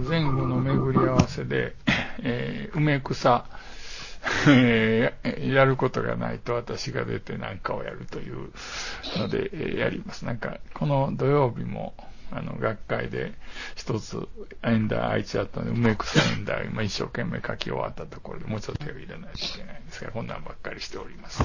前後の巡り合わせで、梅草、やることがないと私が出て何かをやるというので、やります。なんか、この土曜日も、学会で一つ演題空いちゃったので、梅草演題を今一生懸命書き終わったところでもうちょっと手を入れないといけないんですが、こんなんばっかりしております。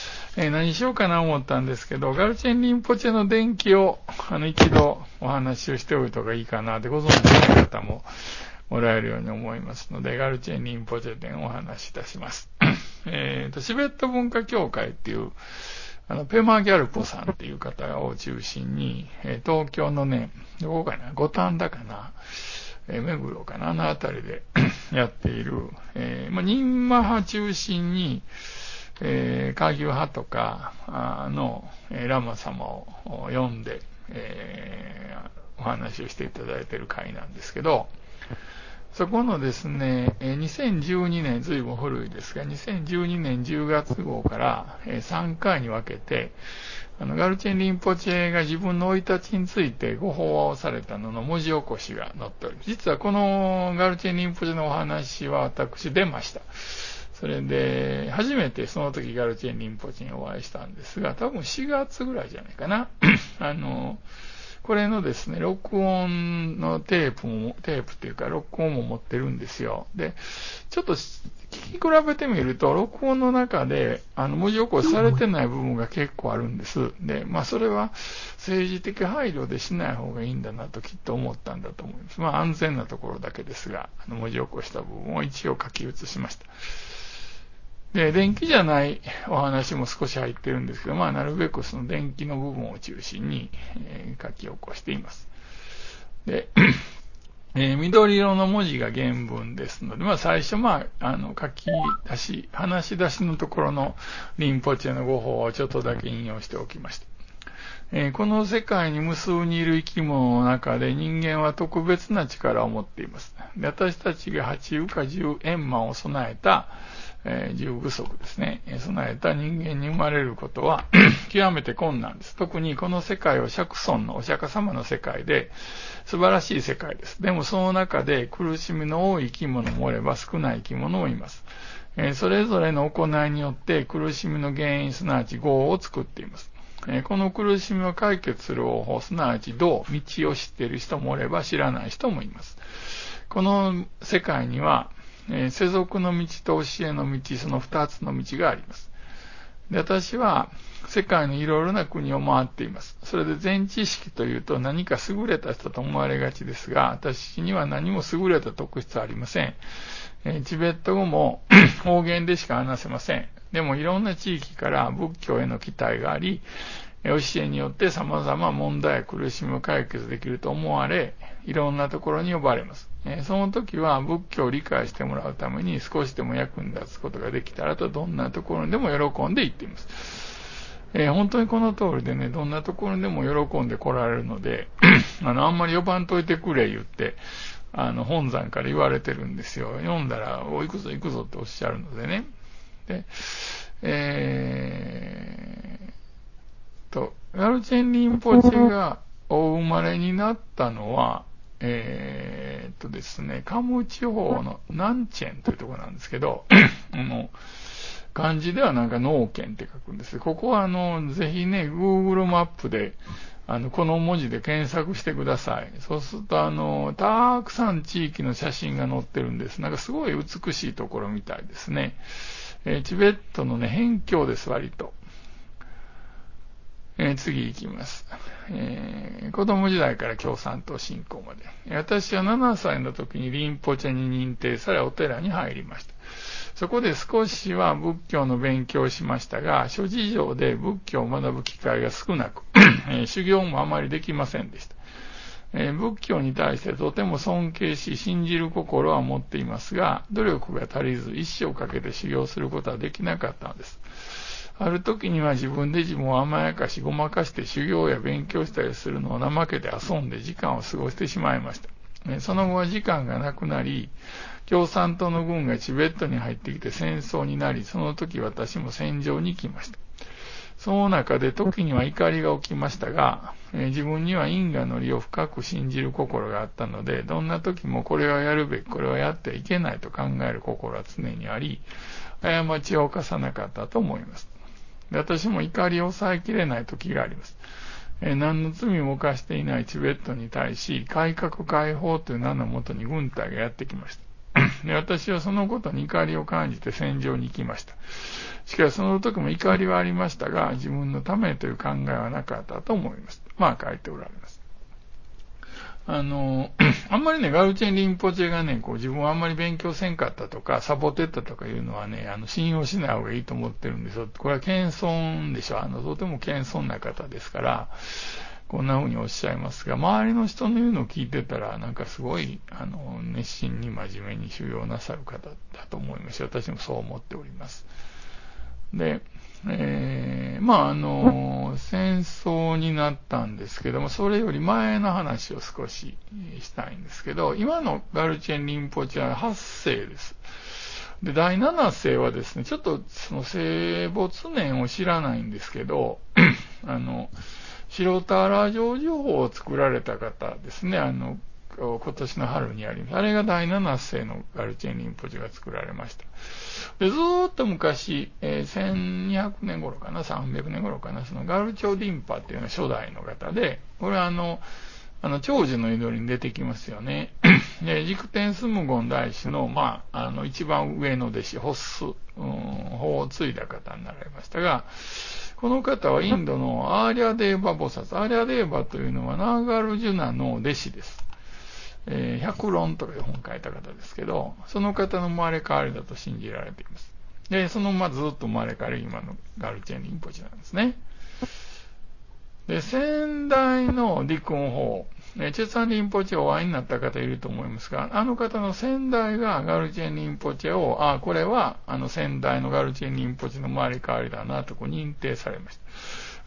何しようかな思ったんですけど、ガルチェン・リンポチェの伝記を、一度お話をしておいた方がいいかなってご存知の方ももらえるように思いますので、ガルチェン・リンポチェ展をお話しいたします。チベット文化協会っていう、ペマ・ギャルポさんっていう方を中心に、東京のね、どこかな、五反田かな、目黒かな、あのあたりでやっている、忍マ派中心に、下級派とかのラマ様を読んで、お話をしていただいている会なんですけど、そこのですね、2012年、ずいぶん古いですが、2012年10月号から3回に分けて、ガルチェン・リンポチェが自分の生い立ちについてご法話をされたのの文字起こしが載っております。実はこのガルチェン・リンポチェのお話は私出ました。それで、初めてその時ガルチェン・リンポチェにお会いしたんですが、多分4月ぐらいじゃないかな。これのですね、録音のテープっていうか、録音も持ってるんですよ。で、ちょっと聞き比べてみると、録音の中で、文字起こしされてない部分が結構あるんです。で、それは政治的配慮でしない方がいいんだなときっと思ったんだと思います。安全なところだけですが、文字起こした部分を一応書き写しました。で、電気じゃないお話も少し入ってるんですけど、なるべくその電気の部分を中心に、書き起こしています。で、緑色の文字が原文ですので、最初、書き出し、話し出しのところのリンポチェの語法をちょっとだけ引用しておきました。この世界に無数にいる生き物の中で人間は特別な力を持っています。で、私たちが八有か十円満を備えた、十具足ですね。備えた人間に生まれることは極めて困難です。特にこの世界は釈尊のお釈迦様の世界で素晴らしい世界です。でもその中で苦しみの多い生き物もおれば少ない生き物もいます。それぞれの行いによって苦しみの原因、すなわち業を作っています。この苦しみを解決する方法、すなわち道を知っている人もおれば知らない人もいます。この世界には世俗の道と教えの道、その二つの道があります。で、私は世界のいろいろな国を回っています。それで全知識というと何か優れた人と思われがちですが、私には何も優れた特質はありません。チベット語も方言でしか話せません。でもいろんな地域から仏教への期待があり、教えによって様々問題や苦しみを解決できると思われ、いろんなところに呼ばれます。その時は仏教を理解してもらうために少しでも役に立つことができたらとどんなところにでも喜んで行っています。本当にこの通りでね、どんなところにでも喜んで来られるので、あんまり呼ばんといてくれ言って、本山から言われてるんですよ。読んだら、行くぞ行くぞっておっしゃるのでね。で、ガルチェン・リンポチェがお生まれになったのは、ですね、カム地方のナンチェンというところなんですけど、漢字ではなんか農県って書くんです。ここはぜひね、Google マップで、この文字で検索してください。そうすると、たくさん地域の写真が載ってるんです。なんかすごい美しいところみたいですね。チベットのね、辺境です、割と。次行きます。子供時代から共産党信仰まで。私は7歳の時にリンポチェに認定されお寺に入りました。そこで少しは仏教の勉強をしましたが、諸事情で仏教を学ぶ機会が少なく、修行もあまりできませんでした。仏教に対してとても尊敬し、信じる心は持っていますが、努力が足りず一生かけて修行することはできなかったのです。ある時には自分で自分を甘やかし、ごまかして修行や勉強したりするのを怠けて遊んで時間を過ごしてしまいました。その後は時間がなくなり、共産党の軍がチベットに入ってきて戦争になり、その時私も戦場に行きました。 その中で時には怒りが起きましたが、自分には因果の理を深く信じる心があったので、どんな時もこれはやるべき、これはやってはいけないと考える心は常にあり、過ちを犯さなかったと思います。で、私も怒りを抑えきれない時があります。何の罪も犯していないチベットに対し、改革開放という名のもとに軍隊がやってきました。で、私はそのことに怒りを感じて戦場に行きました。しかしその時も怒りはありましたが、自分のためという考えはなかったと思います。書いておられます。あんまりね、ガルチェン・リンポチェがね、自分はあんまり勉強せんかったとか、サボってったとかいうのはね、信用しない方がいいと思ってるんですよ。これは謙遜でしょ。とても謙遜な方ですから、こんな風におっしゃいますが、周りの人の言うのを聞いてたら、なんかすごい、熱心に真面目に修行なさる方だと思いますし、私もそう思っております。で、戦争になったんですけども、それより前の話を少ししたいんですけど、今のガルチェン・リンポチェは8世です。で、第7世はですね、ちょっとその生没年を知らないんですけど、白田原城樹法を作られた方ですね、今年の春にあります。あれが第7世のガルチェン・リンポチェが作られました。で、ずーっと昔、1200年頃かな、300年頃かな、そのガルチョ・ディンパっていうのが初代の方で、これは長寿の祈りに出てきますよね。で、軸天スムゴン大師の、一番上の弟子、ホッス、法を継いだ方になられましたが、この方はインドのアーリャデーバ菩薩。アーリャデーバというのはナーガルジュナの弟子です。百論という本を書いた方ですけど、その方の生まれ変わりだと信じられています。で、そのずっと生まれ変わり今のガルチェン・リンポチェなんですね。で、先代のディクン法、チェツァン・リンポチェをお会いになった方いると思いますが、あの方の先代がガルチェン・リンポチェを、これは先代のガルチェン・リンポチェの生まれ変わりだなと認定されました。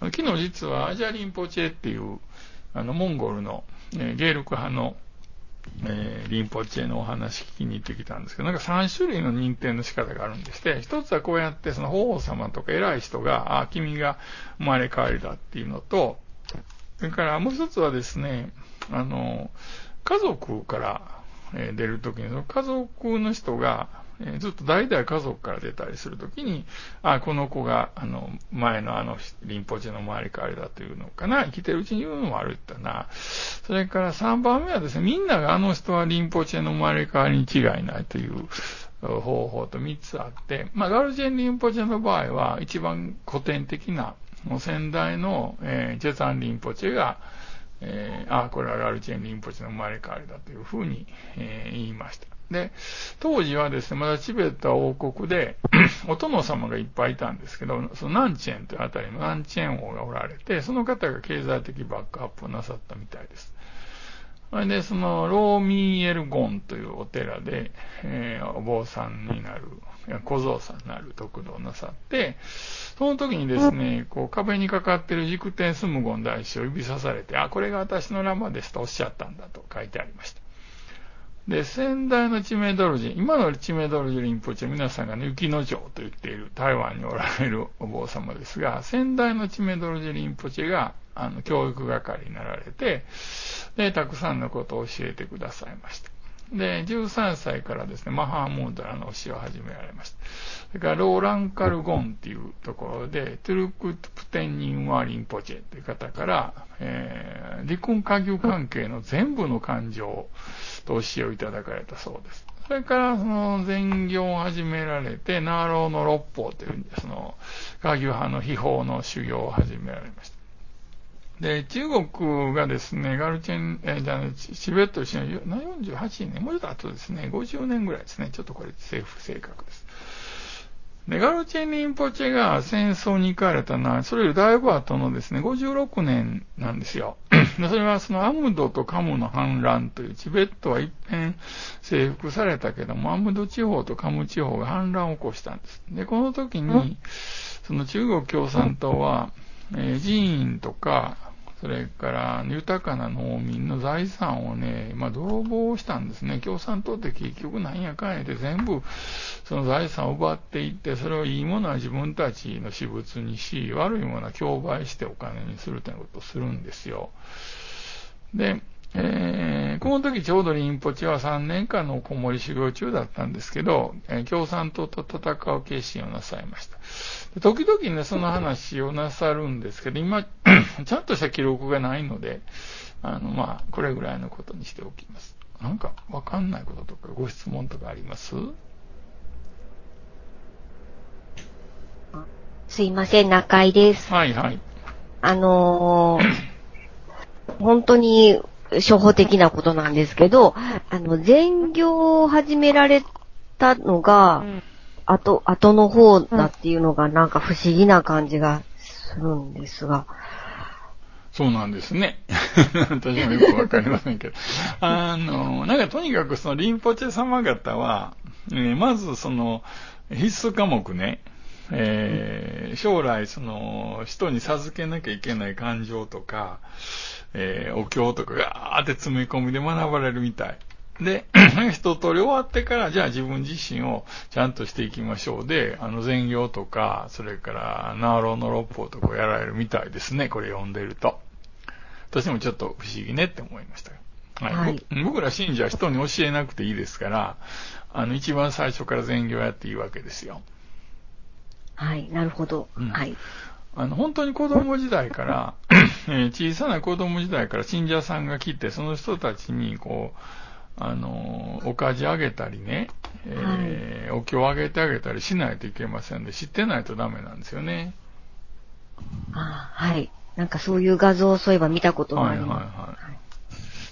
昨日実はアジャ・リンポチェっていう、モンゴルの、ゲールク派のリンポチェのお話聞きに行ってきたんですけど、なんか3種類の認定の仕方があるんでして、一つはこうやってその法皇様とか偉い人が、君が生まれ変わりだっていうのと、それからもう一つはですね、家族から出るときに、家族の人が、ずっと代々家族から出たりするときに、この子が、前のリンポチェの生まれ変わりだというのかな、生きてるうちに言うのもあるってな。それから3番目はですね、みんなが人はリンポチェの生まれ変わりに違いないという方法と3つあって、ガルチェン・リンポチェの場合は、一番古典的な、先代の、チェツァン・リンポチェが、これはガルチェン・リンポチェの生まれ変わりだというふうに、言いました。で、当時はですね、まだチベットは王国で、お殿様がいっぱいいたんですけど、そのナンチェンというあたりのナンチェン王がおられて、その方が経済的バックアップをなさったみたいです。それで、その、ローミーエルゴンというお寺で、お坊さんになる、小僧さんになる得度をなさって、その時にですね、壁にかかっている軸天スムゴン大師を指さされて、これが私のラマですとおっしゃったんだと書いてありました。で、先代のチメドルジ、今のチメドルジリンポチェ、皆さんがね、雪の城と言っている台湾におられるお坊様ですが、先代のチメドルジリンポチェが、教育係になられて、で、たくさんのことを教えてくださいました。で、13歳からですね、マハームードラの教えを始められました。それから、ローランカルゴンっていうところで、トゥルクプテンニンワリンポチェという方から、離婚下牛関係の全部の感情と教えをいただかれたそうです。それから、その禅行を始められて、ナーローの六法という、その、下牛派の秘法の修行を始められました。で、中国がですね、ガルチェン、チベットの48年、もうちょっと後ですね、50年ぐらいですね。ちょっとこれ正確です。で、ガルチェン・リンポチェが戦争に行かれたのは、それよりだいぶ後のですね、56年なんですよ。それはそのアムドとカムの反乱という、チベットは一遍征服されたけども、アムド地方とカム地方が反乱を起こしたんです。で、この時に、その中国共産党は、寺院とか、 それから豊かな農民の財産をね、泥棒したんですね。共産党って結局なんやかんやで全部その財産を奪っていって、それをいいものは自分たちの私物にし、悪いものは競売してお金にするということをするんですよ。で、この時ちょうどリンポチは3年間のおこもり修行中だったんですけど、共産党と戦う決心をなさいました。時々ね、その話をなさるんですけど、今、ちゃんとした記録がないので、これぐらいのことにしておきます。なんか、わかんないこととか、ご質問とかあります？ すいません、中井です。 はいはい。 本当に初歩的なことなんですけど、全業を始められたのが、後の方だっていうのがなんか不思議な感じがするんですが。 そうなんですね。私もよくわかりませんけど。なんかとにかくそのリンポチェ様方は、まずその必須科目ね、将来その人に授けなきゃいけない感情とか、お経とかガーって詰め込みで学ばれるみたい。で、一通り終わってから、じゃあ自分自身をちゃんとしていきましょうで、禅行とか、それから、ナーローの六法とかをやられるみたいですね、これ読んでると。私もちょっと不思議ねって思いました。はい。僕ら信者は人に教えなくていいですから、一番最初から禅行やっていいわけですよ。 はい、なるほど。はい。 本当に子供時代から、小さな子供時代から信者さんが来て、その人たちに、おかじあげたりね、お経をあげてあげたりしないといけませんで、知ってないとダメなんですよね。 はい。なんかそういう画像をそういえば見たことがあります。 はい。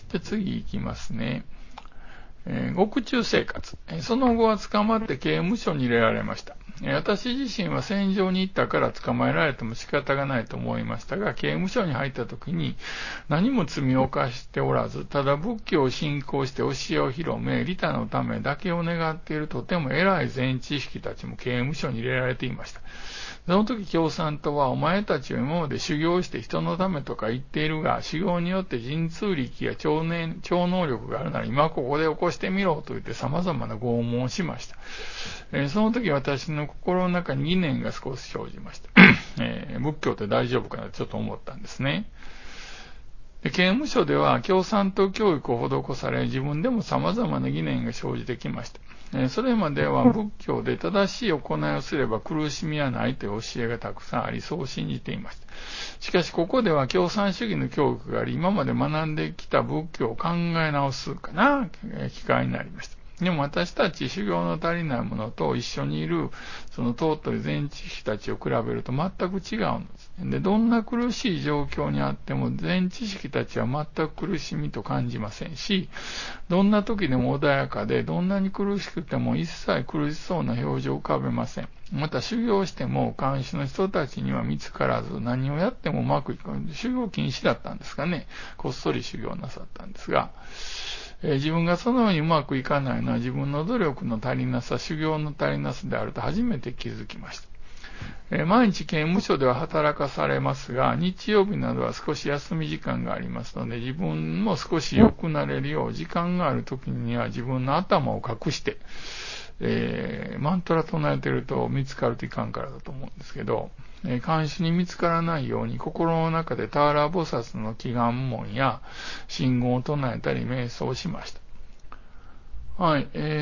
で、次行きますね。獄中生活。その後は捕まって刑務所に入れられました。私自身は戦場に行ったから捕まえられても仕方がないと思いましたが、刑務所に入った時に何も罪を犯しておらず、ただ仏教を信仰して教えを広め、利他のためだけを願っているとても偉い善知識たちも刑務所に入れられていました。その時共産党はお前たちは今まで修行して人のためとか言っているが、修行によって神通力や超能力があるなら今ここで起こしてみろと言って様々な拷問をしました。その時私の心の中に疑念が少し生じました。仏教って大丈夫かなってちょっと思ったんですね。刑務所では共産党教育を施され、自分でも様々な疑念が生じてきました。それまでは仏教で正しい行いをすれば苦しみはないという教えがたくさんあり、そう信じていました。しかしここでは共産主義の教育があり、今まで学んできた仏教を考え直す機会になりました。でも私たち修行の足りないものと一緒にいるその尊い善知識たちを比べると全く違うんです。で、どんな苦しい状況にあっても善知識たちは全く苦しみと感じませんし、どんな時でも穏やかで、どんなに苦しくても一切苦しそうな表情を浮かべません。また修行しても監視の人たちには見つからず、何をやってもうまくいかない。修行禁止だったんですかね。こっそり修行なさったんですが、自分がそのようにうまくいかないのは自分の努力の足りなさ、修行の足りなさであると初めて気づきました。毎日刑務所では働かされますが、日曜日などは少し休み時間がありますので、自分も少し良くなれるよう、時間がある時には自分の頭を隠して、マントラ唱えてると見つかるといかんからだと思うんですけど、監視に見つからないように心の中でターラ菩薩の祈願文や信号を唱えたり瞑想しました。はい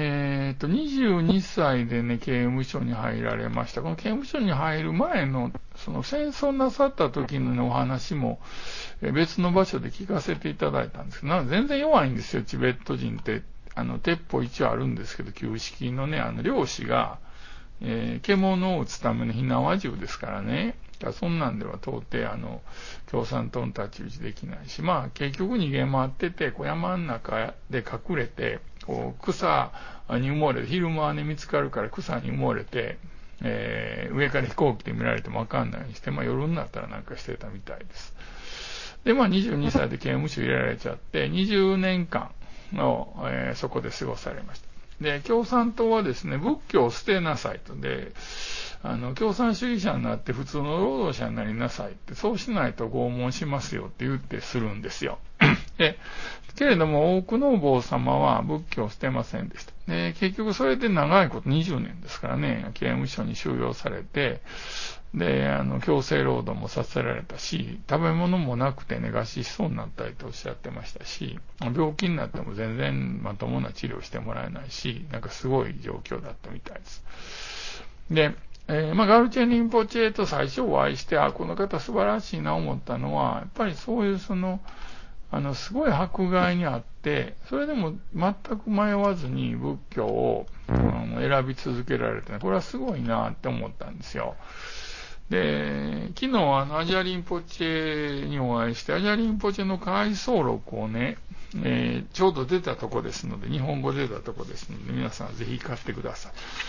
。22歳でね、刑務所に入られました。この刑務所に入る前の、その戦争なさった時のお話も、別の場所で聞かせていただいたんですけど、全然弱いんですよ、チベット人って。鉄砲一応あるんですけど、旧式のね、漁師が、獣を撃つための火縄銃ですからね。そんなんでは到底、共産党の太刀打ちできないし、結局逃げ回ってて、山の中で隠れて、草に埋もれて、昼間はね、見つかるから草に埋もれて、上から飛行機で見られてもわかんないようにして、夜になったらなんかしてたみたいです。で、22歳で刑務所入れられちゃって、20年間を、そこで過ごされました。 で、共産党はですね、仏教を捨てなさいと。で、共産主義者になって普通の労働者になりなさいって、そうしないと拷問しますよって言ってするんですよ。で、けれども多くのお坊様は仏教を捨てませんでした。で、結局それで長いこと20年ですからね、刑務所に収容されて、で、強制労働もさせられたし、食べ物もなくてね、餓死しそうになったりとおっしゃってましたし、病気になっても全然まともな治療してもらえないし、なんかすごい状況だったみたいです。で、ガルチェ・リンポチェと最初お会いして、この方素晴らしいな思ったのは、やっぱりそういうすごい迫害にあって、それでも全く迷わずに仏教を、選び続けられて、これはすごいなって思ったんですよ。で、昨日アジャリンポチェにお会いして、アジャリンポチェの回想録をね、ちょうど出たとこですので、日本語出たとこですので、皆さんぜひ買ってください。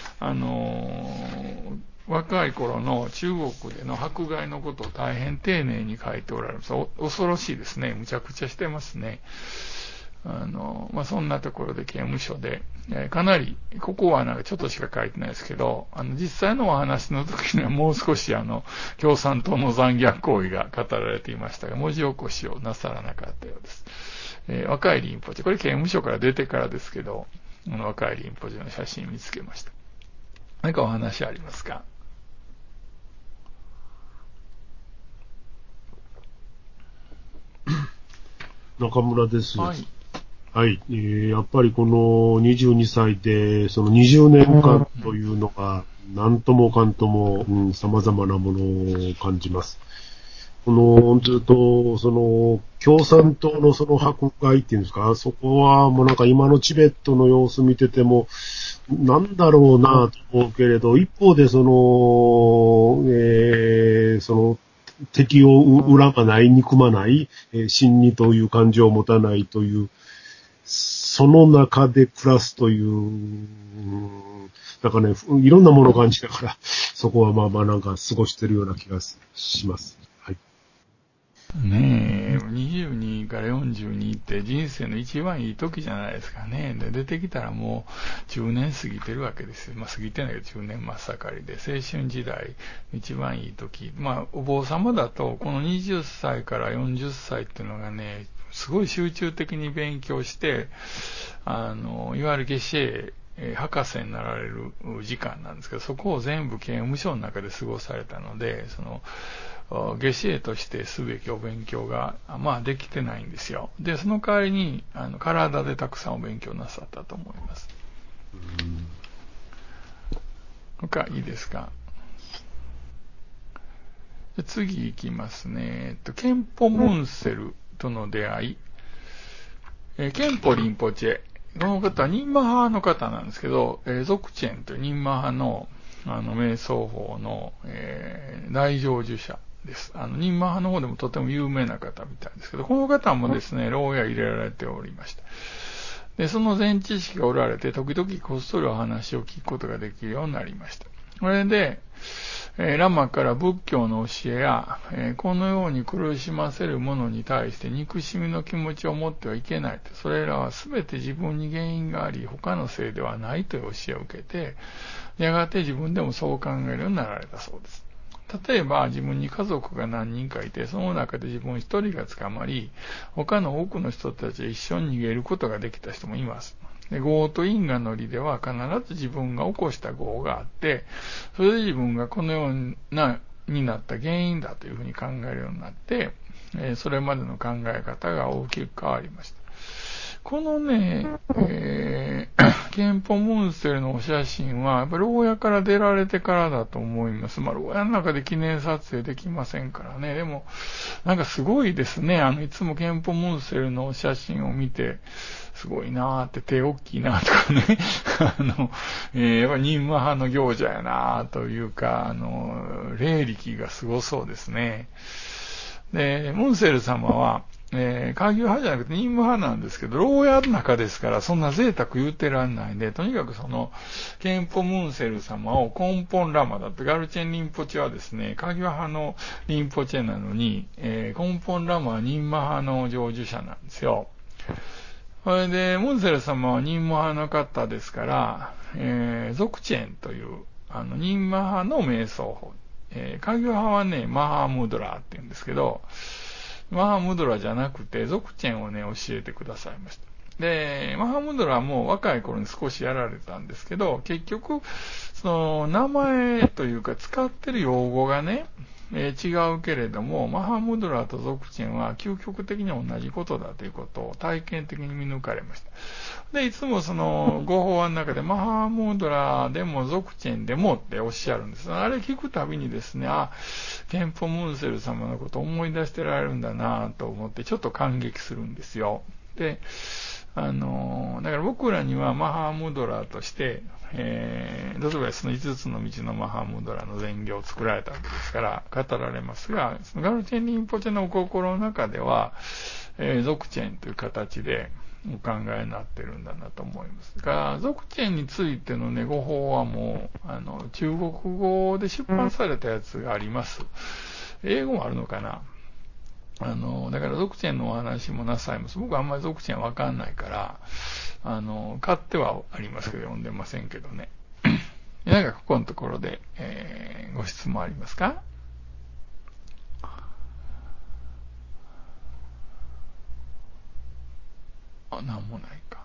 若い頃の中国での迫害のことを大変丁寧に書いておられます。恐ろしいですね。むちゃくちゃしてますね。そんなところで刑務所で、かなり、ここはなんかちょっとしか書いてないですけど、実際のお話の時にはもう少し共産党の残虐行為が語られていましたが、文字起こしをなさらなかったようです。若いリンポチェ、これ刑務所から出てからですけど、若いリンポチェの写真見つけました。何かお話ありますか？ 中村です。 はい。 はい。やっぱりこの22歳で、その20年間というのが、何ともかんとも、様々なものを感じます。ずっと、共産党のその迫害っていうんですか、そこはもうなんか今のチベットの様子見てても、なんだろうなと思うけれど、一方で敵を恨まない、憎まない、真にという感情を持たないという、その中で暮らすという、なんかね、いろんなものを感じながら、そこはまあなんか過ごしてるような気がします。はい。 ねえ、22から42って人生の一番いい時じゃないですかね。で、出てきたらもう10年過ぎてるわけですよ。過ぎてないけど10年真っ盛りで、青春時代一番いい時。お坊様だと、この20歳から40歳っていうのがね、すごい集中的に勉強して、いわゆる夏至博士になられる時間なんですけど、そこを全部刑務所の中で過ごされたので、夏至としてすべきお勉強が、できてないんですよ。で、その代わりに、体でたくさんお勉強なさったと思います。他、いいですか？次行きますね。ケンポ・ムンセルとの出会い。ケンポ・リンポチェ。この方はニンマ派の方なんですけど、ゾクチェンというニンマ派の、瞑想法の、大成就者です。ニンマ派の方でもとても有名な方みたいですけど、この方もですね、牢屋入れられておりました。で、その前知識がおられて、時々こっそりお話を聞くことができるようになりました。これで、ラマから仏教の教えや、このように苦しませる者に対して憎しみの気持ちを持ってはいけないと。それらは全て自分に原因があり、他のせいではないという教えを受けて、やがて自分でもそう考えるようになられたそうです。例えば自分に家族が何人かいて、その中で自分一人が捕まり、他の多くの人たちは一緒に逃げることができた人もいます。で、業と因果の理では必ず自分が起こした業があって、それで自分がこのようになった原因だというふうに考えるようになって、それまでの考え方が大きく変わりました。このね、ケンポ・ムンセルのお写真は、やっぱり牢屋から出られてからだと思います。牢屋の中で記念撮影できませんからね。でも、なんかすごいですね。いつもケンポ・ムンセルのお写真を見て、すごいなーって手大きいなとかね。やっぱりニンマ派の行者やなーというか、霊力がすごそうですね。で、ムンセル様は、下級派じゃなくて任務派なんですけど、牢屋の中ですから、そんな贅沢言うてらんないんで、とにかくケンポ・ムンセル様を根本ラマだって、ガルチェン・リンポチェはですね、下級派のリンポチェなのに、根本ラマは任務派の成就者なんですよ。 それで、ムンセル様はニンマ派の方ですから、ゾクチェンという、ニンマ派の瞑想法。カギ派はね、マハムドラーって言うんですけど、マハムドラじゃなくて、ゾクチェンをね、教えてくださいました。で、マハムドラも若い頃に少しやられたんですけど、結局、その、名前というか使ってる用語がね、違うけれども、マハムドラとゾクチェンは究極的に同じことだということを体験的に見抜かれました。で、いつもその、ご法話の中で、マハムドラでもゾクチェンでもっておっしゃるんです。あれ聞くたびにですね、ケンポムンセル様のことを思い出してられるんだなと思って、ちょっと感激するんですよ。で、だから僕らにはマハムドラとして、例えばその5つの道のマハムドラの前行を作られたわけですから語られますが、そのガルチェンリンポチェのお心の中では、ゾクチェンという形でお考えになってるんだなと思いますが、ゾクチェンについてのね、ご法はもう、中国語で出版されたやつがあります。英語もあるのかな。だからゾクチェンのお話もなさいます。僕はあんまりゾクチェンわかんないから、買ってはありますけど読んでませんけどね。なんかここのところで、ご質問ありますか？なんもないか。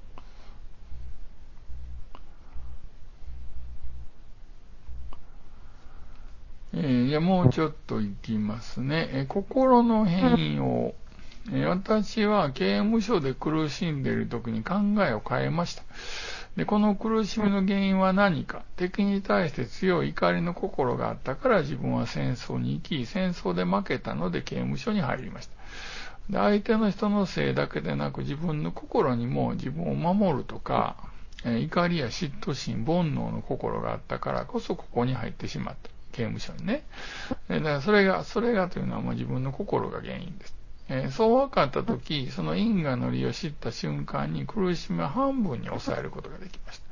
じゃあもうちょっといきますね。心の変容。私は刑務所で苦しんでいる時に考えを変えました。で、この苦しみの原因は何か。敵に対して強い怒りの心があったから自分は戦争に行き、戦争で負けたので刑務所に入りました。で、相手の人のせいだけでなく自分の心にも自分を守るとか、怒りや嫉妬心、煩悩の心があったからこそここに入ってしまった。刑務所にね。だからそれがというのはもう自分の心が原因です。そう分かったとき、その因果の理を知った瞬間に苦しみは半分に抑えることができました。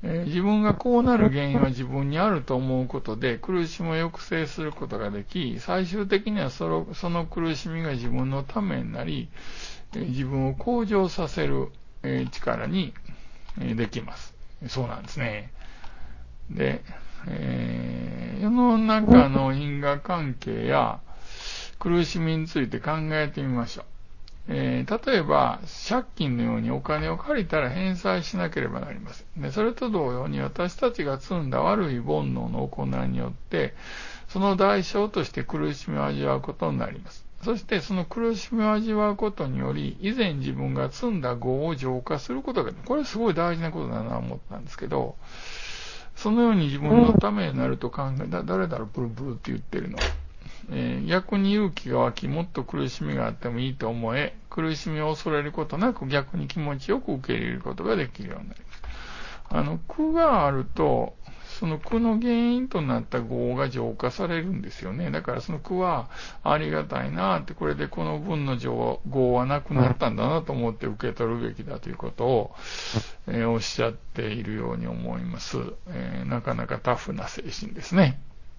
自分がこうなる原因は自分にあると思うことで苦しみを抑制することができ、最終的にはその苦しみが自分のためになり、自分を向上させる力にできます。そうなんですね。で、世の中の因果関係や苦しみについて考えてみましょう。例えば、借金のようにお金を借りたら返済しなければなりません。で、それと同様に私たちが積んだ悪い煩悩の行いによって、その代償として苦しみを味わうことになります。そしてその苦しみを味わうことにより、以前自分が積んだ業を浄化することが、これすごい大事なことだなと思ったんですけど、そのように自分のためになると考え、誰だろう、ブルブルって言ってるの。逆に勇気が湧き、もっと苦しみがあってもいいと思え、苦しみを恐れることなく逆に気持ちよく受け入れることができるようになります。苦があると、その苦の原因となった業が浄化されるんですよね。だからその苦はありがたいなって、これでこの分の業はなくなったんだなと思って受け取るべきだということを、おっしゃっているように思います。なかなかタフな精神ですね。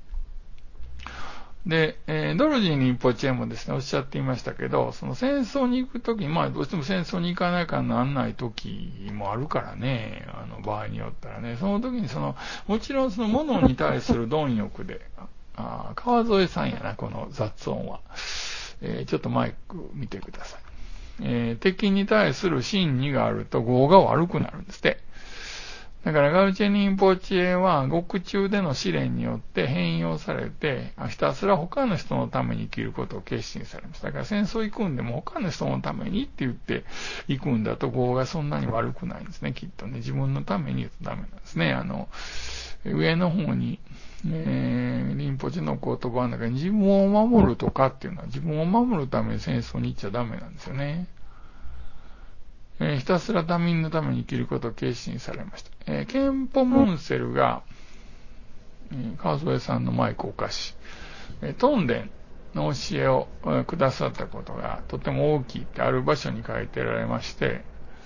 で、ドルジー・リンポチェもですね、おっしゃっていましたけど、その戦争に行くとき、まあどうしても戦争に行かないからなんないときもあるからね、場合によったらね、その時にもちろんその物に対する貪欲で、川添さんやな、この雑音は。ちょっとマイク見てください。敵に対する真理があると業が悪くなるんですって。だからガウチェニンポチエは獄中での試練によって変容されて、ひたすら他の人のために生きることを決心されました。だから戦争行くんでも他の人のためにって言って行くんだと業がそんなに悪くないんですね、きっとね。自分のために言うとダメなんですね。上の方に、リンポチの言葉の中に自分を守るとかっていうのは自分を守るために戦争に行っちゃダメなんですよね。ひたすら他人のために生きることを決心されました。ケンポムンセルが、川添さんのマイクを貸し、トンレンの教えをくださったことがとても大きいってある場所に書いてられまして、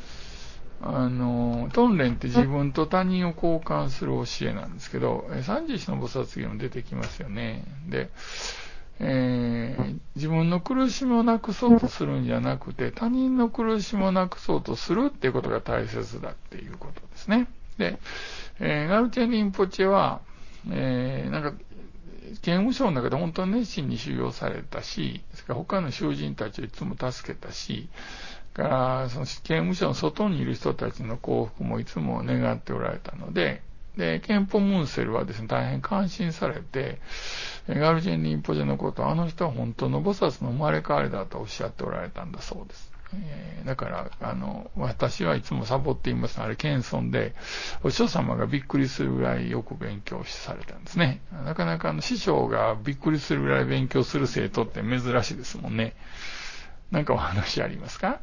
トンレンって自分と他人を交換する教えなんですけど、三十四の菩薩行にも出てきますよね。で、 自分の苦しみをなくそうとするんじゃなくて、他人の苦しみをなくそうとするっていうことが大切だっていうことですね。で、ガルチェン・リンポチェは、なんか、刑務所の中で本当に熱心に修行されたし、それから他の囚人たちをいつも助けたし、それからその刑務所の外にいる人たちの幸福もいつも願っておられたので、で、ケンポ・ムンセルはですね、大変感心されて、ガルチェン・リンポチェのことを、あの人は本当の菩薩の生まれ変わりだとおっしゃっておられたんだそうです。だから、私はいつもサボっています。あれ、謙遜で、お師匠様がびっくりするぐらいよく勉強されたんですね。なかなか師匠がびっくりするぐらい勉強する生徒って珍しいですもんね。なんかお話ありますか？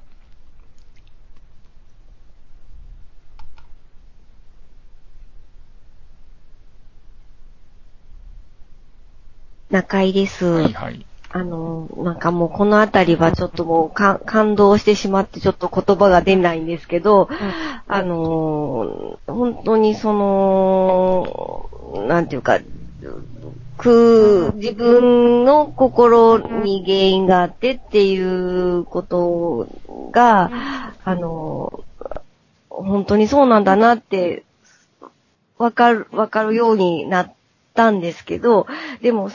中井です。 はいはい。 なんかもうこのあたりはちょっともう感動してしまってちょっと言葉が出ないんですけど、本当になんていうか、自分の心に原因があってっていうことが、本当にそうなんだなって、わかるようになったんですけど、でも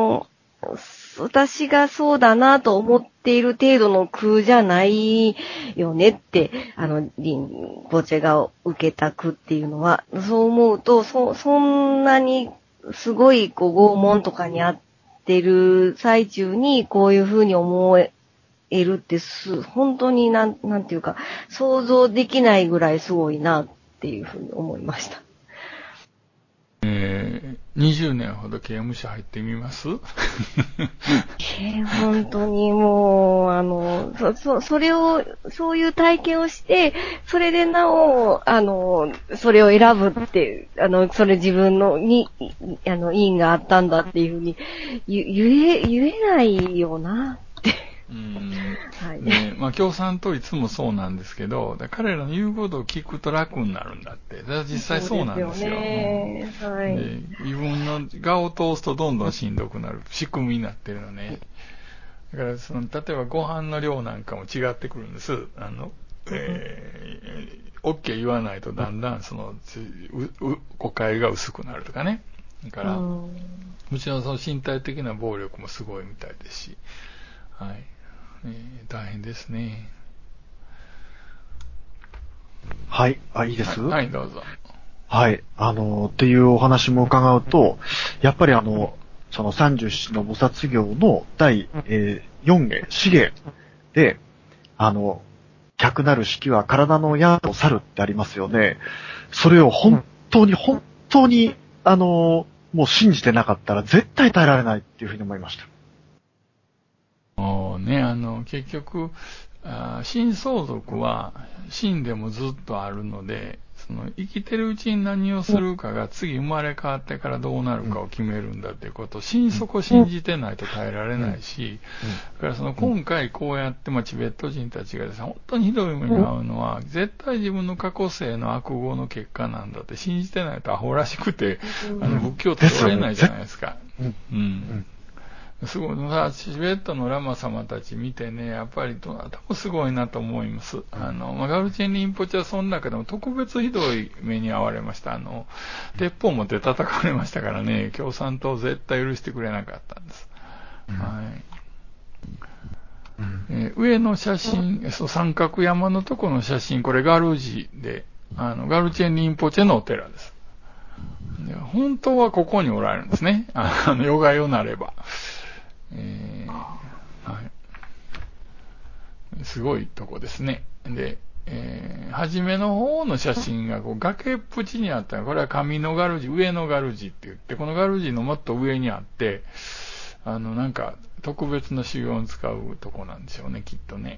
私がそうだなと思っている程度の苦じゃないよねって、リンポチェが受けた苦っていうのは、そう思うと、そんなにすごい拷問とかにあってる最中にこういうふうに思えるって本当になんていうか、想像できないぐらいすごいなっていうふうに思いました。 20年ほど刑務所入ってみます？ 本当にもう、そういう体験をして、それでなお、それを選ぶって、それ自分の因があったんだっていうふうに、言えないよなって。 はい。ね、まあ共産党いつもそうなんですけど、彼らの言うことを聞くと楽になるんだって。だから実際そうなんですよ。 はい。 で、自分の側を通すとどんどんしんどくなる仕組みになってるのね。だから例えばご飯の量なんかも違ってくるんです。OK 言わないとだんだん誤解が薄くなるとかね。だから、もちろんその身体的な暴力もすごいみたいですし、はい。大変ですね。 はい。いいです？ はい、どうぞ。 はい。っていうお話も伺うと、やっぱりその37の菩薩行の第、4芸、4芸で、客なる式は体の矢を去るってありますよね。それを本当に、もう信じてなかったら絶対耐えられないっていうふうに思いました。 結局、新相続は死んでもずっとあるので、生きてるうちに何をするかが次生まれ変わってからどうなるかを決めるんだっていうことをそこ信じてないと耐えられないし、だから今回こうやってチベット人たちがですね、本当にひどい目に遭うのは、絶対自分の過去世の悪業の結果なんだって信じてないとアホらしくて、仏教って取れないじゃないですか。すごい、チベットのラマ様たち見てね、やっぱりどなたもすごいなと思います。ガルチェン・リンポチはその中でも特別ひどい目に遭われました。鉄砲持って叩かれましたからね、共産党絶対許してくれなかったんです。上の写真、三角山のとこの写真、これガルジで、ガルチェン・リンポチェのお寺です。本当はここにおられるんですね。ヨガヨなれば。はい。すごいとこですね。で、初めの方の写真が崖っぷちにあったこれは上のガルジ、上のガルジって言って、このガルジのもっと上にあって、なんか特別な修行に使うとこなんでしょうね、きっとね。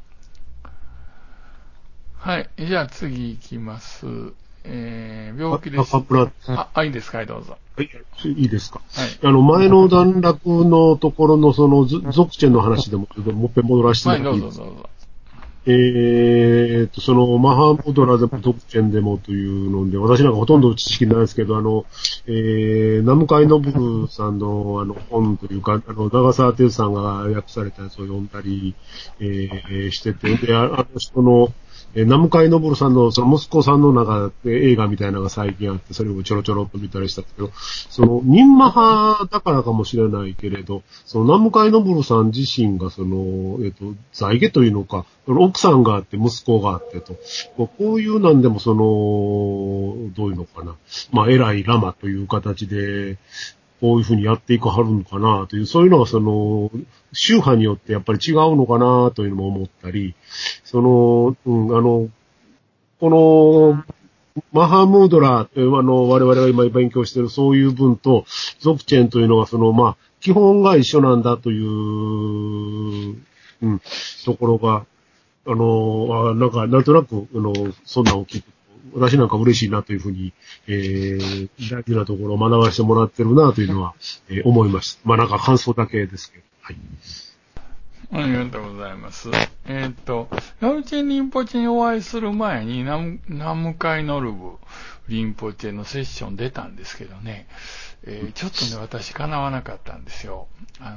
はい。じゃあ次行きます。病気です。いいですか、どうぞ。 はい、いいですか。はい。前の段落のところの属チェンの話でもっぺん戻らせていただきます。 はい、どうぞ。 その、マハムドラでもトップチェンでもというので、私なんかほとんど知識ないですけど、ナムカイノブルさんの本というか、長澤哲さんが訳されたやつを読んだり、してて、で、人の、ナムカイノブルさんの、その息子さんの中で映画みたいなのが最近あって、それをちょろちょろっと見たりしたんですけど、その、ニンマ派だからかもしれないけれど、そのナムカイノブルさん自身が、その、在家というのか、奥さんがあって息子があってと、こういうなんでもその、どういうのかな、まあ、偉いラマという形で、こういうふうにやっていくはるのかなという、そういうのがその、宗派によってやっぱり違うのかなというのも思ったり、その、この、マハムードラー、我々が今勉強しているそういう文と、ゾクチェンというのがその、まあ、基本が一緒なんだという、ところが、なんとなく、そんなを聞くと、私なんか嬉しいなというふうに、大事なところを学ばせてもらってるなというのは、思いました。まあなんか感想だけですけど。はい。 ありがとうございます。ガルチェンリンポチェにお会いする前にナムカイノルブリンポチェのセッション出たんですけどね、ちょっとね、私叶わなかったんですよ。あ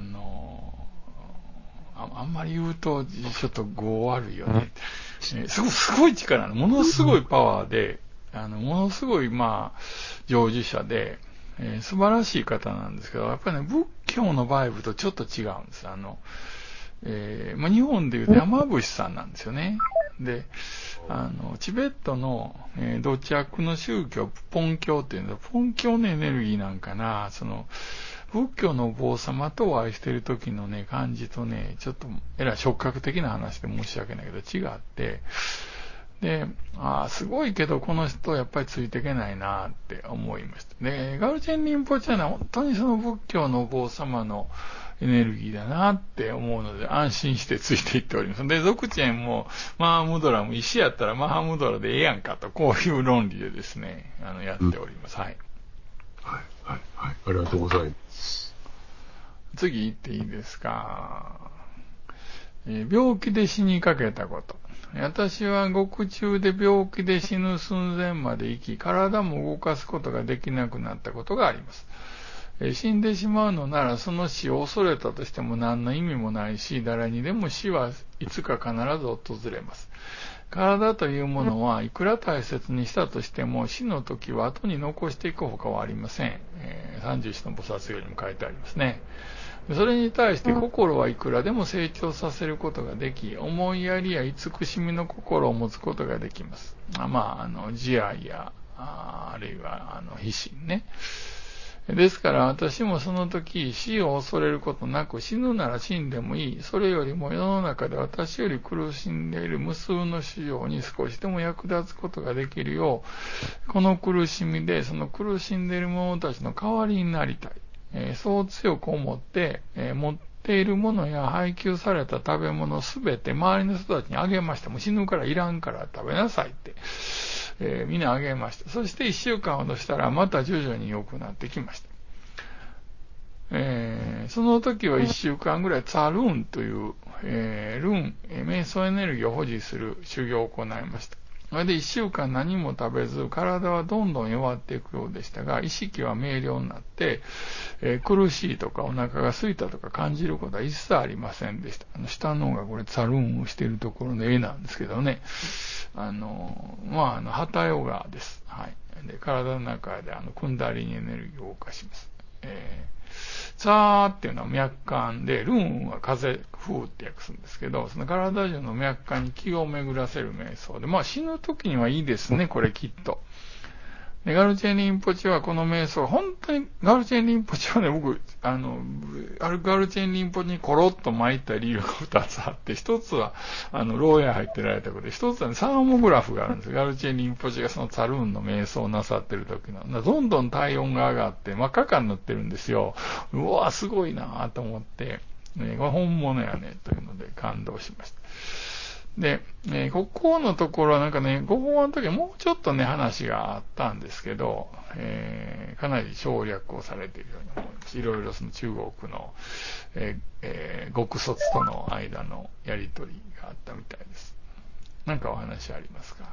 んまり言うと、ちょっと語悪いよね。すごい力なの。ものすごいパワーで、ものすごい、まあ、成就者で、素晴らしい方なんですけど、やっぱりね、仏教のバイブとちょっと違うんです。まあ、日本で言うと山伏さんなんですよね。で、チベットの、土着の宗教、ポン教っていうのは、ポン教のエネルギーなんかな、仏教のお坊様とお会いしている時のね、感じとね、ちょっと、触覚的な話で申し訳ないけど、違って、で、すごいけど、この人やっぱりついていけないなって思いました。で、ガルチェンリンポチェは本当にその仏教のお坊様のエネルギーだなって思うので、安心してついていっております。で、ゾクチェンも、マハムドラも石やったらマハムドラでええやんかと、こういう論理でですね、やっております。はい。 はい、はい、はい。ありがとうございます。 次行っていいですか。病気で死にかけたこと。私は獄中で病気で死ぬ寸前まで生き、体も動かすことができなくなったことがあります。死んでしまうのならその死を恐れたとしても何の意味もないし、誰にでも死はいつか必ず訪れます。体というものはいくら大切にしたとしても死の時は後に残していくほかはありません。31の菩薩行にも書いてありますね。それに対して心はいくらでも成長させることができ、思いやりや慈しみの心を持つことができます。慈愛や、あるいは、悲心ね。ですから私もその時死を恐れることなく、死ぬなら死んでもいい。それよりも世の中で私より苦しんでいる無数の死生に少しでも役立つことができるよう、この苦しみでその苦しんでいる者たちの代わりになりたい。そう強く思って、持っているものや配給された食べ物すべて周りの人たちにあげました。もう死ぬからいらんから食べなさいって。みんなあげました。そして1週間ほどしたらまた徐々に良くなってきました。その時は1週間ぐらいツァルーンという、ルーン、瞑想エネルギーを保持する修行を行いました。それで1週間何も食べず、体はどんどん弱っていくようでしたが、意識は明瞭になって、苦しいとかお腹が空いたとか感じることは一切ありませんでした。下の方がこれツァルーンをしているところの絵なんですけどね。ハタヨガです。はい。で、体の中でクンダリニエネルギーを動かします。ツァーっていうのは脈管で、ルーンは風、風って訳すんですけど、その体中の脈管に気を巡らせる瞑想で、死ぬ時にはいいですね、これきっと。で、ガルチェンリンポチはこの瞑想、本当にガルチェンリンポチはね、僕、ガルチェンリンポチにコロッと巻いた理由が2つあって、1つは、牢屋入ってられたことで、1つはね、サーモグラフがあるんですよ。ガルチェンリンポチがそのツァルーンの瞑想をなさってる時の。どんどん体温が上がって、真っ赤っかになってるんですよ。うわ、すごいなぁと思って、これ本物やね、というので感動しました。で、ここのところはなんかね、ご法話の時はもうちょっとね、話があったんですけど、かなり省略をされているように思います。いろいろその中国の、極卒との間のやりとりがあったみたいです。 なんかお話ありますか？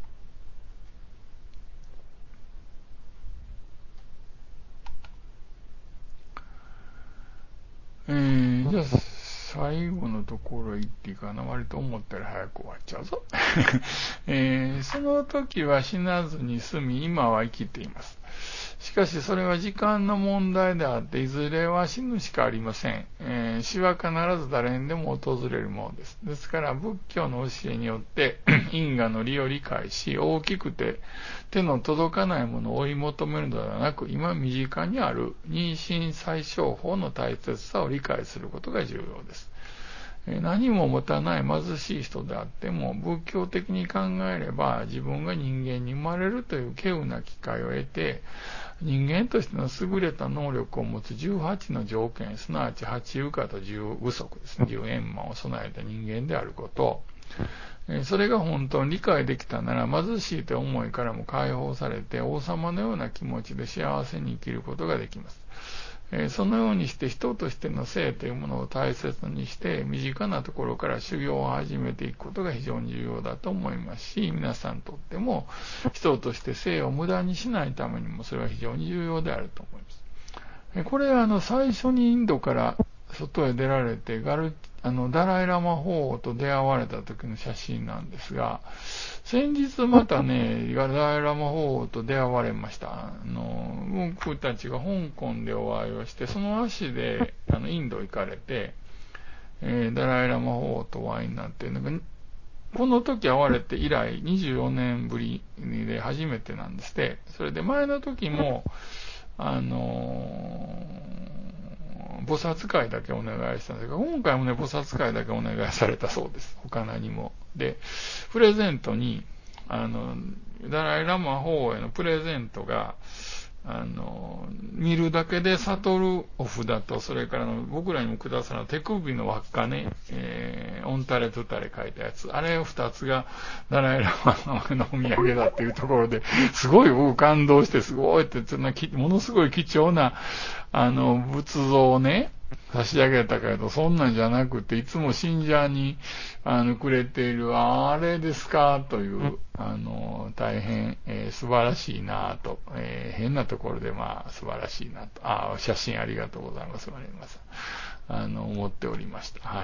じゃあ、最後のところ行っていいかな。割と思ったら早く終わっちゃうぞ。その時は死なずに済み、今は生きています。しかしそれは時間の問題であって、いずれは死ぬしかありません。死は必ず誰にでも訪れるものです。ですから仏教の教えによって因果の理を理解し、大きくて手の届かないものを追い求めるのではなく、今身近にある妊娠最小法の大切さを理解することが重要です。何も持たない貧しい人であっても、仏教的に考えれば自分が人間に生まれるという稀有な機会を得て、人間としての優れた能力を持つ18の条件、すなわち8有価と10不足ですね、10円満を備えた人間であること、それが本当に理解できたなら、貧しいという思いからも解放されて、王様のような気持ちで幸せに生きることができます。そのようにして人としての生というものを大切にして、身近なところから修行を始めていくことが非常に重要だと思いますし、皆さんにとっても人として生を無駄にしないためにもそれは非常に重要であると思います。これは最初にインドから外へ出られてダライラマ法王と出会われた時の写真なんですが、先日またね、ダライラマ法王と出会われました。僕たちが香港でお会いをして、その足でインド行かれて、ダライラマ法王とお会いになって、この時会われて以来24年ぶりで初めてなんですって。それで前の時も、菩薩会だけお願いしたんですが、今回もね、菩薩会だけお願いされたそうです。他何も。で、プレゼントに、ダライラマ法王へのプレゼントが、見るだけで悟るお札と、それから僕らにもくださる手首の輪っかね、オンタレトゥタレ書いたやつ、あれを2つがダライラマのお土産だっていうところで、すごい僕感動して、すごいって、ものすごい貴重な、仏像をね、差し上げたけど、そんなんじゃなくて、いつも信者に、くれている、あれですかという、大変、素晴らしいなと、変なところで、素晴らしいなと、写真ありがとうございます。思っておりました。はい。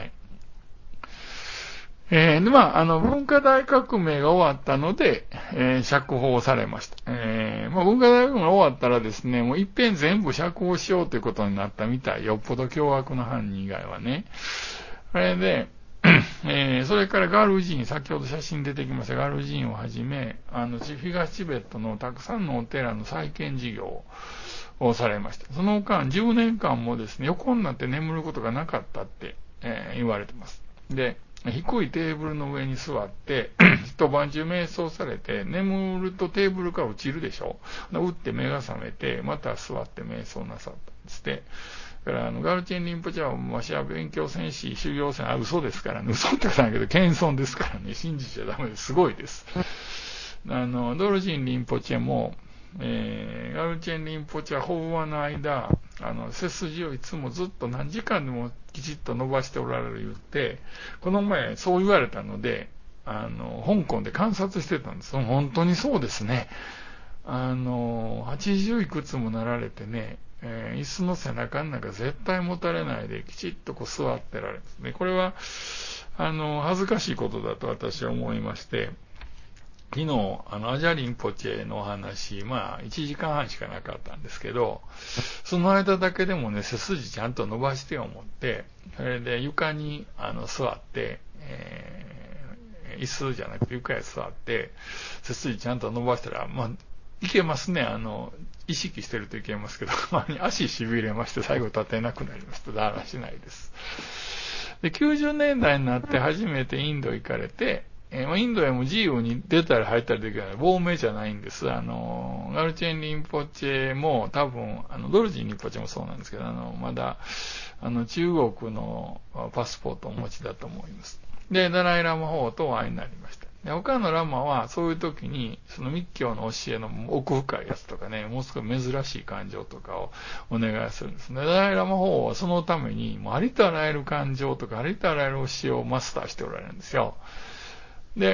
で、文化大革命が終わったので、釈放されました。文化大革命が終わったらですね、もう一遍全部釈放しようということになったみたい。よっぽど凶悪な犯人以外はね。それで、それからガル寺院、先ほど写真出てきましたガル寺院をはじめ、東チベットのたくさんのお寺の再建事業をされました。その間、10年間もですね、横になって眠ることがなかったって、言われてます。で、低いテーブルの上に座って、一晩中瞑想されて、眠るとテーブルから落ちるでしょ。打って目が覚めて、また座って瞑想なさったんですって。だから、ガルチェンリンポチェは、わしは勉強せんし、修行せん、嘘ですからね。嘘ってことないけど、謙遜ですからね。信じちゃダメです。すごいです。ドルジンリンポチェも、ガルチェンリンポチェは法話の間、背筋をいつもずっと何時間でもきちっと伸ばしておられる言って、この前そう言われたので、香港で観察してたんです。本当にそうですね。80いくつもなられてね、椅子の背中なんか絶対持たれないできちっとこう座ってられるんですね。これは、恥ずかしいことだと私は思いまして、昨日、アジャリンポチェのお話、1時間半しかなかったんですけど、その間だけでもね、背筋ちゃんと伸ばして思って、それで床に、座って、椅子じゃなくて床へ座って、背筋ちゃんと伸ばしたら、いけますね。意識してるといけますけど、足痺れまして、最後立てなくなりました。だらしないです。で、90年代になって初めてインド行かれて、インドへも自由に出たり入ったりできない。亡命じゃないんです。ガルチェンリンポチェも多分、ドルジンリンポチェもそうなんですけど、まだ、中国のパスポートをお持ちだと思います。で、ダライラマ法王とお会いになりました。で、他のラマはそういう時に、その密教の教えの奥深いやつとかね、もう少し珍しい感情とかをお願いするんですね。ダライラマ法王はそのために、もうありとあらゆる感情とか、ありとあらゆる教えをマスターしておられるんですよ。で、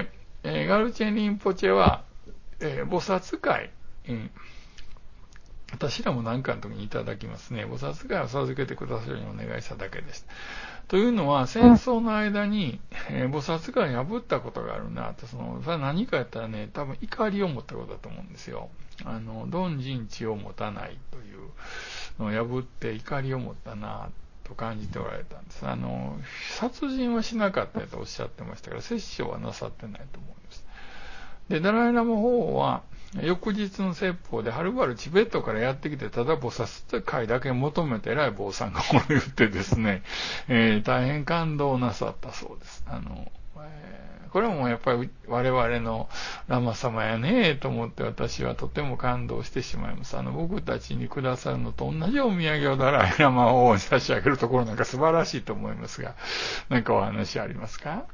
ガルチェンリンポチェは、菩薩会、私らも何かの時にいただきますね。菩薩会を授けてくださるようにお願いしただけです。というのは、戦争の間に、菩薩会を破ったことがあるなと、それは何かやったらね、多分怒りを持ったことだと思うんですよ。貪人知を持たないというのを破って怒りを持ったなと感じておられたんです。殺人はしなかったとおっしゃってましたから、殺生はなさってないと思います。で、ダライラマ法王は、翌日の説法で、はるばるチベットからやってきて、ただ菩薩会だけ求めて偉い坊さんがこれ言ってですね、大変感動なさったそうです。これもやっぱり我々のラマ様やねと思って私はとても感動してしまいます。僕たちにくださるのと同じお土産をダライラマ法王に差し上げるところなんか素晴らしいと思いますが、何かお話ありますか？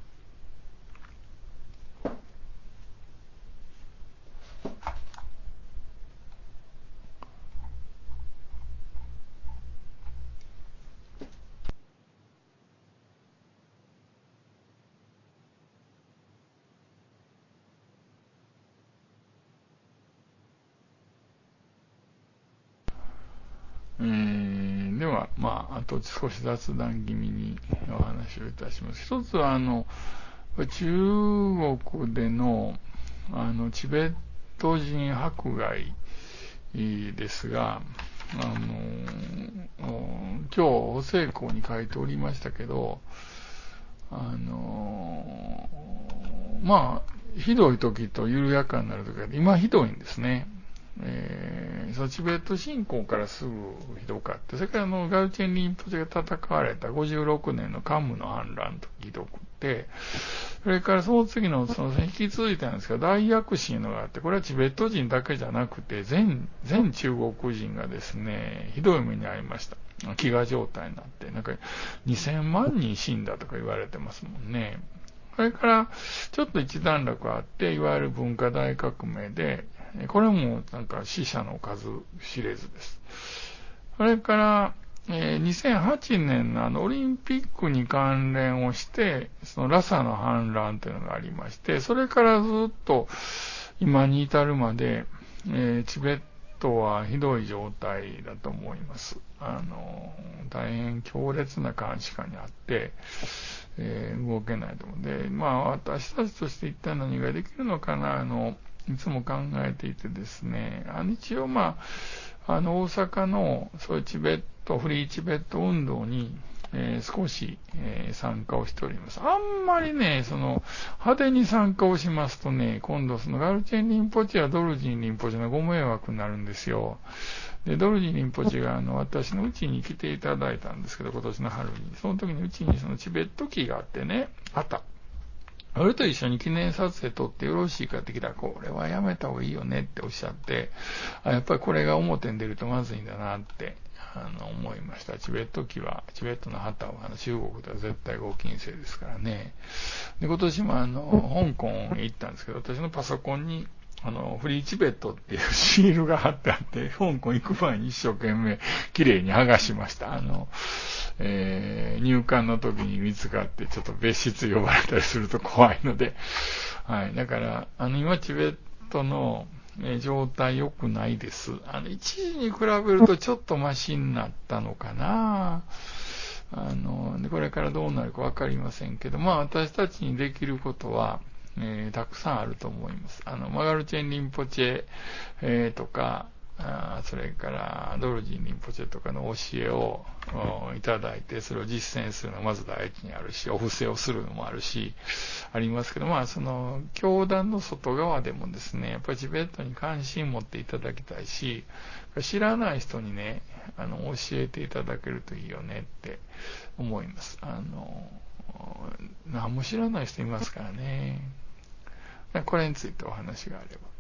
では、あと少し雑談気味にお話をいたします。一つは、中国での、チベット人迫害ですが、今日、お聖稿に書いておりましたけど、ひどい時と緩やかになる時が、今ひどいんですね。そのチベット侵攻からすぐひどかって、それからガルチェンリンポチェが戦われた56年のカムの反乱とひどくて、それからその次の引き続いたんですが、大躍進のがあって、これはチベット人だけじゃなくて、全中国人がですね、ひどい目に遭いました。飢餓状態になって、なんか2000万人死んだとか言われてますもんね。それから、ちょっと一段落あって、いわゆる文化大革命で、これもなんか死者の数知れずです。それから、2008年のオリンピックに関連をして、そのラサの反乱というのがありまして、それからずっと今に至るまで、チベットはひどい状態だと思います。大変強烈な監視下にあって、動けないと思う。で、私たちとして一体何ができるのかな、いつも考えていてですね、一応大阪のそういうフリーチベット運動に、少し、参加をしております。あんまりね、派手に参加をしますとね、今度ガルチェンリンポチェやドルジンリンポチェのご迷惑になるんですよ。で、ドルジンリンポチェが私の家に来ていただいたんですけど、今年の春に。その時にうちにチベット旗があってね、あった。俺と一緒に記念撮影撮ってよろしいかって聞いたら、これはやめた方がいいよねっておっしゃって、やっぱりこれが表に出るとまずいんだなって、思いました。チベットの旗は中国では絶対合金製ですからね。で、今年も香港へ行ったんですけど、私のパソコンに、フリーチベットっていうシールが貼ってあって、香港行く前に一生懸命綺麗に剥がしました。入管の時に見つかってちょっと別室呼ばれたりすると怖いので、はい。だから、今チベットの状態良くないです。一時に比べるとちょっとマシになったのかな。でこれからどうなるかわかりませんけど、私たちにできることは、たくさんあると思います。マガルチェンリンポチェ、とか、それからドルジンリンポチェとかの教えをいただいて、それを実践するのがまず第一にあるし、お布施をするのもあるし、ありますけど、教団の外側でもですね、やっぱりチベットに関心持っていただきたいし、知らない人にね、教えていただけるといいよねって思います。何も知らない人いますからね。これについてお話があれば。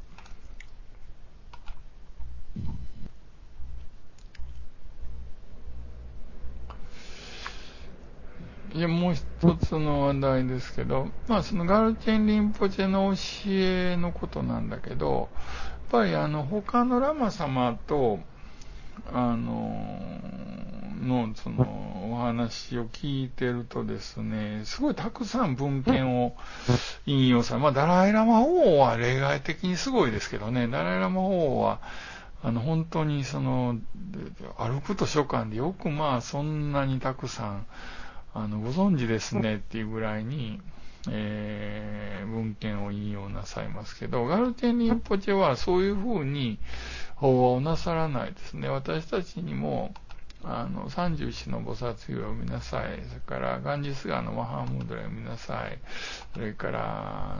もう一つの話題ですけど、そのガルチェンリンポチェの教えのことなんだけど、やっぱり他のラマ様と、のお話を聞いてるとですね、すごいたくさん文献を引用され、ダライラマ王は例外的にすごいですけどね、ダライラマ王は、本当に歩く図書館でよくそんなにたくさん、ご存知ですねっていうぐらいに、文献を引用なさいますけど、ガルテン・リンポチェはそういうふうに法話をなさらないですね。私たちにも、31の菩薩行を見なさい。それから、ガンジス川のマハームードラを見なさい。それから、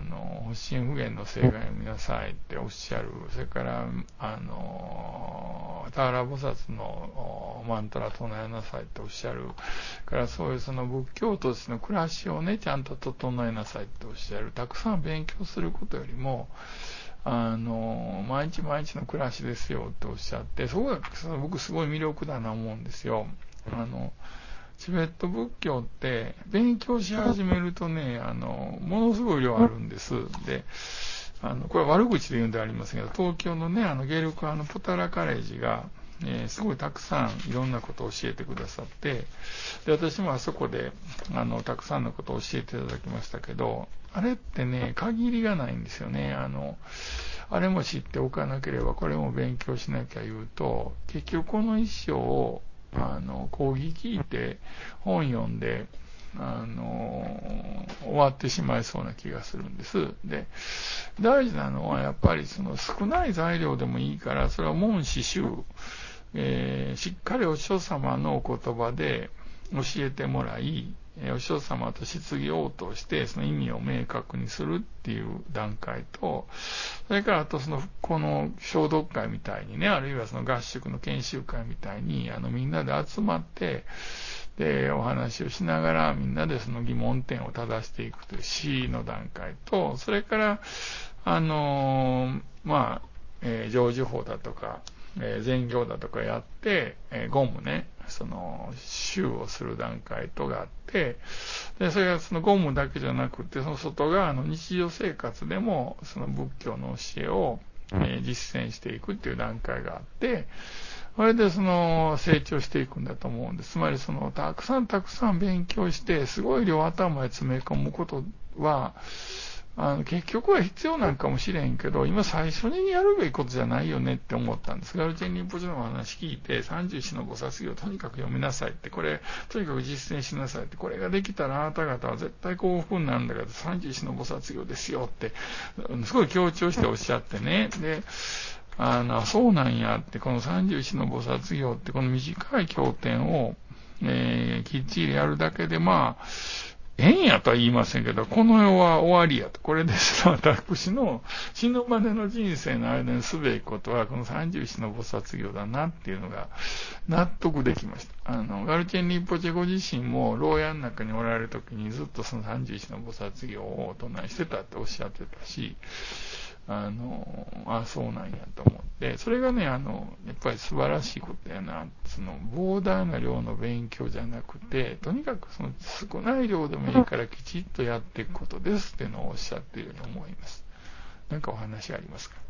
発心不言の聖願を見なさいっておっしゃる。それから、ターラ菩薩のマントラ唱えなさいっておっしゃる。からそういう仏教としての暮らしをね、ちゃんと整えなさいっておっしゃる。たくさん勉強することよりも、毎日毎日の暮らしですよっておっしゃって、そこが僕すごい魅力だな思うんですよ。チベット仏教って勉強し始めるとね、ものすごい量あるんです。で、これは悪口で言うんではありませんけど、東京のね、ゲルクポタラカレッジが、すごいたくさんいろんなことを教えてくださって、で、私もあそこで、たくさんのことを教えていただきましたけど、あれってね、限りがないんですよね。あれも知っておかなければ、これも勉強しなきゃ言うと、結局この一生を、講義聞いて、本読んで、終わってしまいそうな気がするんです。で、大事なのはやっぱり少ない材料でもいいから、それは門師宗、しっかりお師匠様のお言葉で教えてもらい、お師匠様と質疑応答して、その意味を明確にするっていう段階と、それからあとこの消毒会みたいにね、あるいは合宿の研修会みたいに、みんなで集まって、で、お話をしながら、みんなでその疑問点を正していくという C の段階と、それから、成就法だとか、禅行だとかやって、ゴムね、修をする段階とがあって、で、それがゴムだけじゃなくて、その外側の日常生活でも、その仏教の教えを、実践していくっていう段階があって、それで成長していくんだと思うんです。つまりたくさん勉強して、すごい量頭へ詰め込むことは、結局は必要なんかもしれんけど、今最初にやるべきことじゃないよねって思ったんです。ガルチェン・リンポチェのお話聞いて、34の菩薩行をとにかく読みなさいって、これ、とにかく実践しなさいって、これができたらあなた方は絶対幸福になるんだから、34の菩薩行ですよって、すごい強調しておっしゃってね。で、そうなんやって、この34の菩薩行って、この短い経典を、きっちりやるだけで、縁やとは言いませんけど、この世は終わりやと。これですら私の死ぬまでの人生の間にすべきことは、この34の菩薩行だなっていうのが納得できました。ガルチェン・リンポチェご自身も、牢屋の中におられるときにずっとその31の菩薩行をお唱えしてたっておっしゃってたし、そうなんやと思って、それがね、やっぱり素晴らしいことやな。膨大な量の勉強じゃなくて、とにかく少ない量でもいいからきちっとやっていくことですっていうのをおっしゃっていると思います。なんかお話ありますか？